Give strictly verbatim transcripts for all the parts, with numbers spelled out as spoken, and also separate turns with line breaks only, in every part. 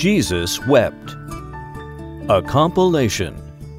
Jesus Wept, a compilation.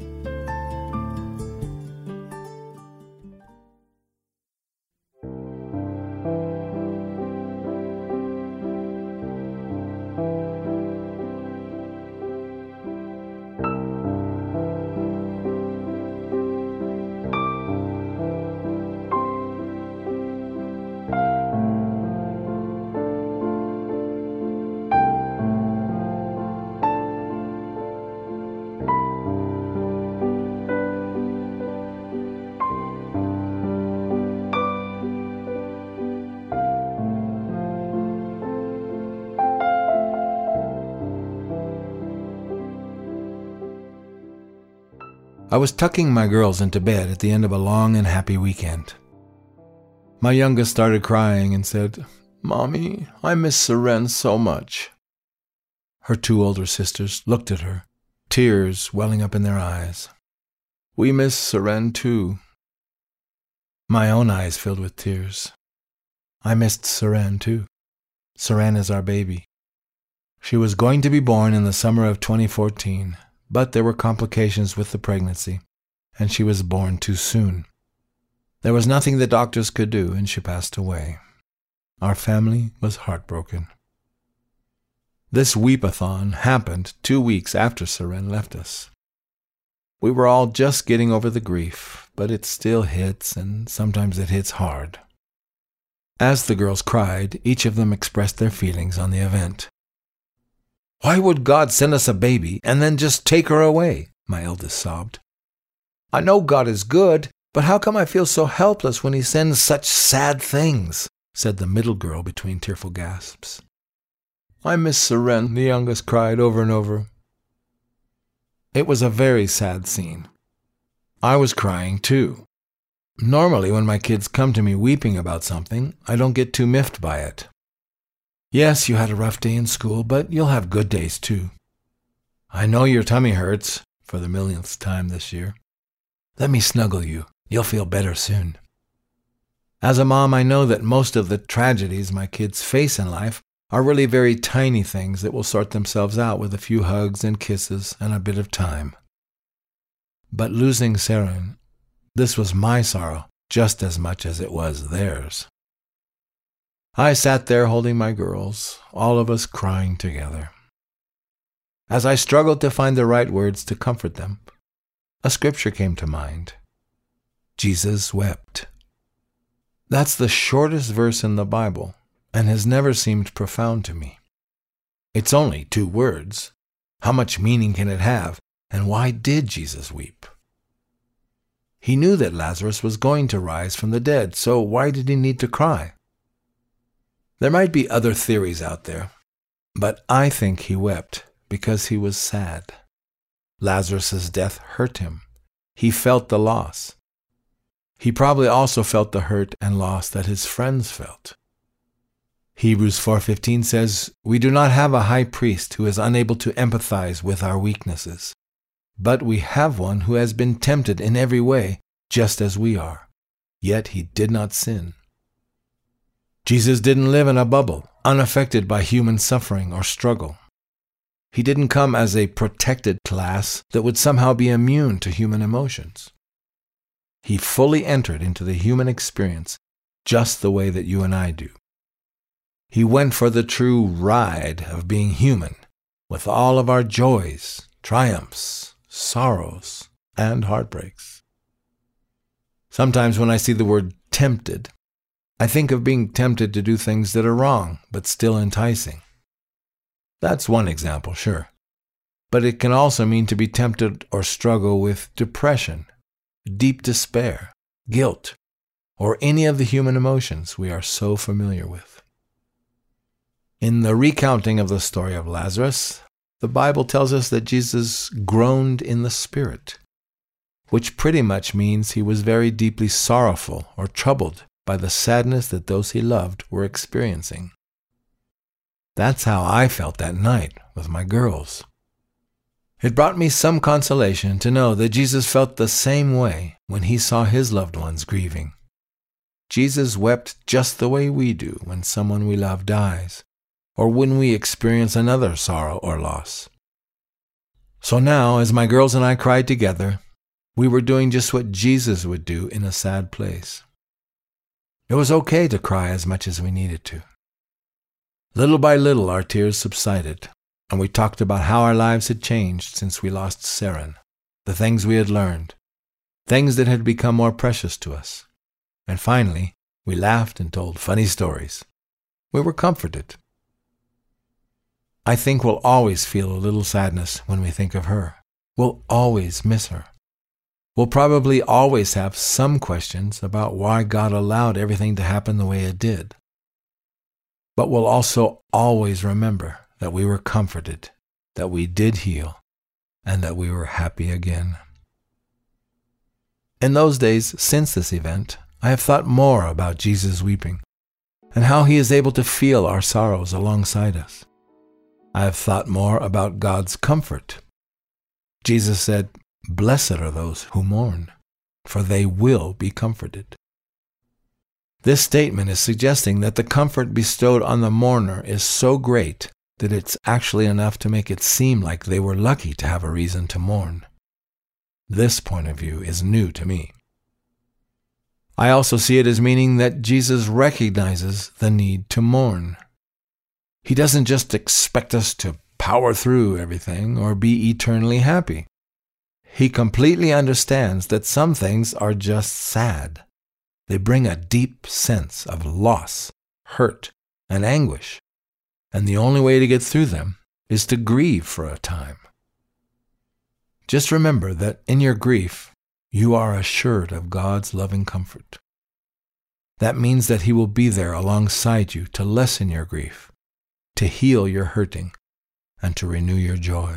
I was tucking my girls into bed at the end of a long and happy weekend. My youngest started crying and said, "Mommy, I miss Seren so much." Her two older sisters looked at her, tears welling up in their eyes. "We miss Seren too." My own eyes filled with tears. I missed Seren too. Seren is our baby. She was going to be born in the summer of twenty fourteen. But there were complications with the pregnancy, and she was born too soon. There was nothing the doctors could do, and she passed away. Our family was heartbroken. This weep-a-thon happened two weeks after Seren left us. We were all just getting over the grief, but it still hits, and sometimes it hits hard. As the girls cried, each of them expressed their feelings on the event. "Why would God send us a baby and then just take her away?" my eldest sobbed. "I know God is good, but how come I feel so helpless when he sends such sad things?" said the middle girl between tearful gasps. "I miss Seren," the youngest cried over and over. It was a very sad scene. I was crying too. Normally when my kids come to me weeping about something, I don't get too miffed by it. "Yes, you had a rough day in school, but you'll have good days too. I know your tummy hurts," for the millionth time this year. "Let me snuggle you. You'll feel better soon." As a mom, I know that most of the tragedies my kids face in life are really very tiny things that will sort themselves out with a few hugs and kisses and a bit of time. But losing Seren, this was my sorrow just as much as it was theirs. I sat there holding my girls, all of us crying together. As I struggled to find the right words to comfort them, a scripture came to mind. Jesus wept. That's the shortest verse in the Bible, and has never seemed profound to me. It's only two words. How much meaning can it have, and why did Jesus weep? He knew that Lazarus was going to rise from the dead, so why did he need to cry? There might be other theories out there, but I think he wept because he was sad. Lazarus' death hurt him. He felt the loss. He probably also felt the hurt and loss that his friends felt. Hebrews four fifteen says, "We do not have a high priest who is unable to empathize with our weaknesses, but we have one who has been tempted in every way, just as we are, yet he did not sin." Jesus didn't live in a bubble, unaffected by human suffering or struggle. He didn't come as a protected class that would somehow be immune to human emotions. He fully entered into the human experience just the way that you and I do. He went for the true ride of being human, with all of our joys, triumphs, sorrows, and heartbreaks. Sometimes when I see the word tempted, I think of being tempted to do things that are wrong, but still enticing. That's one example, sure. But it can also mean to be tempted or struggle with depression, deep despair, guilt, or any of the human emotions we are so familiar with. In the recounting of the story of Lazarus, the Bible tells us that Jesus groaned in the spirit, which pretty much means he was very deeply sorrowful or troubled by the sadness that those he loved were experiencing. That's how I felt that night with my girls. It brought me some consolation to know that Jesus felt the same way when he saw his loved ones grieving. Jesus wept just the way we do when someone we love dies, or when we experience another sorrow or loss. So now, as my girls and I cried together, we were doing just what Jesus would do in a sad place. It was okay to cry as much as we needed to. Little by little, our tears subsided, and we talked about how our lives had changed since we lost Seren, the things we had learned, things that had become more precious to us. And finally, we laughed and told funny stories. We were comforted. I think we'll always feel a little sadness when we think of her. We'll always miss her. We'll probably always have some questions about why God allowed everything to happen the way it did. But we'll also always remember that we were comforted, that we did heal, and that we were happy again. In those days since this event, I have thought more about Jesus weeping and how he is able to feel our sorrows alongside us. I have thought more about God's comfort. Jesus said, "Blessed are those who mourn, for they will be comforted." This statement is suggesting that the comfort bestowed on the mourner is so great that it's actually enough to make it seem like they were lucky to have a reason to mourn. This point of view is new to me. I also see it as meaning that Jesus recognizes the need to mourn. He doesn't just expect us to power through everything or be eternally happy. He completely understands that some things are just sad. They bring a deep sense of loss, hurt, and anguish, and the only way to get through them is to grieve for a time. Just remember that in your grief, you are assured of God's loving comfort. That means that he will be there alongside you to lessen your grief, to heal your hurting, and to renew your joy.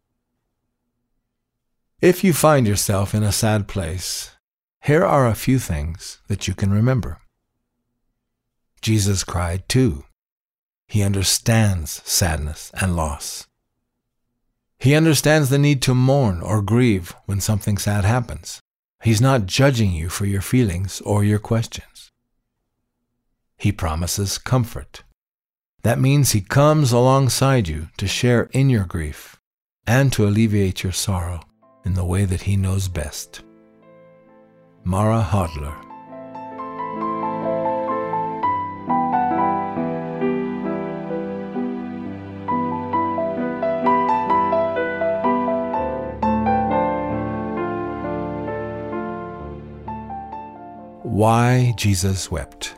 If you find yourself in a sad place, here are a few things that you can remember. Jesus cried too. He understands sadness and loss. He understands the need to mourn or grieve when something sad happens. He's not judging you for your feelings or your questions. He promises comfort. That means he comes alongside you to share in your grief and to alleviate your sorrow in the way that he knows best. Mara Hodler. Why Jesus wept.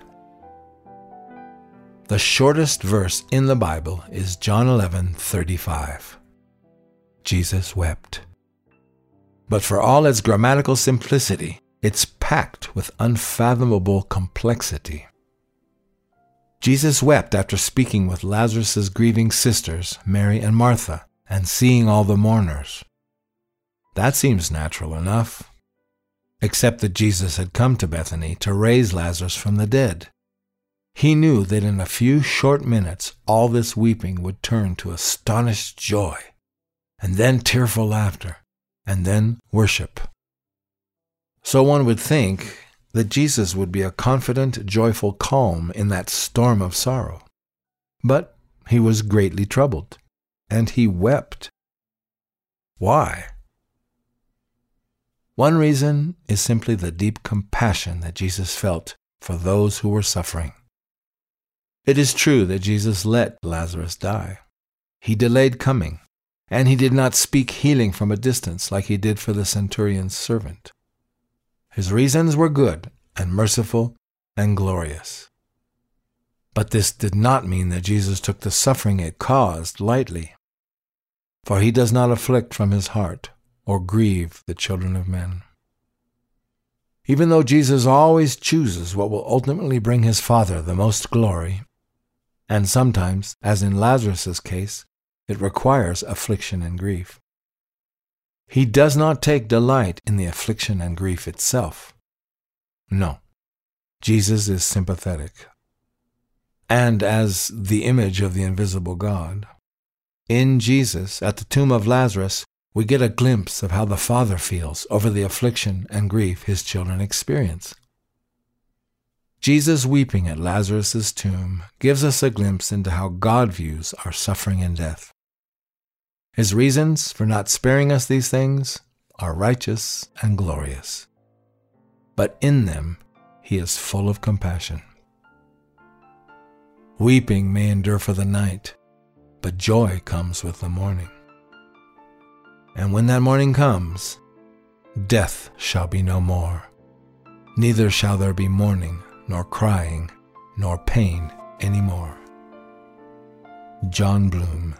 The shortest verse in the Bible is John eleven thirty-five. Jesus wept. But for all its grammatical simplicity, it's packed with unfathomable complexity. Jesus wept after speaking with Lazarus' grieving sisters, Mary and Martha, and seeing all the mourners. That seems natural enough, except that Jesus had come to Bethany to raise Lazarus from the dead. He knew that in a few short minutes all this weeping would turn to astonished joy, and then tearful laughter, and then worship. So one would think that Jesus would be a confident, joyful calm in that storm of sorrow. But he was greatly troubled, and he wept. Why? One reason is simply the deep compassion that Jesus felt for those who were suffering. It is true that Jesus let Lazarus die. He delayed coming, and he did not speak healing from a distance like he did for the centurion's servant. His reasons were good and merciful and glorious. But this did not mean that Jesus took the suffering it caused lightly, for he does not afflict from his heart or grieve the children of men. Even though Jesus always chooses what will ultimately bring his Father the most glory, and sometimes, as in Lazarus' case, it requires affliction and grief, he does not take delight in the affliction and grief itself. No, Jesus is sympathetic. And as the image of the invisible God, in Jesus, at the tomb of Lazarus, we get a glimpse of how the Father feels over the affliction and grief his children experience. Jesus weeping at Lazarus' tomb gives us a glimpse into how God views our suffering and death. His reasons for not sparing us these things are righteous and glorious, but in them he is full of compassion. Weeping may endure for the night, but joy comes with the morning. And when that morning comes, death shall be no more, neither shall there be mourning, nor crying, nor pain any more. John Bloom.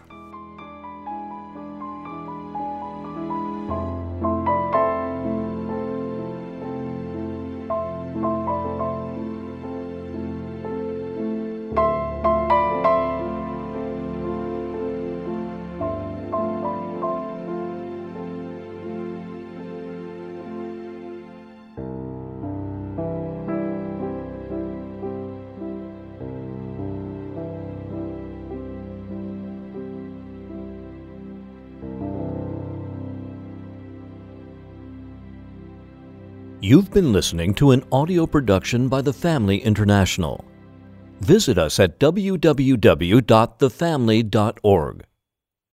You've been listening to an audio production by The Family International. Visit us at w w w dot the family dot org.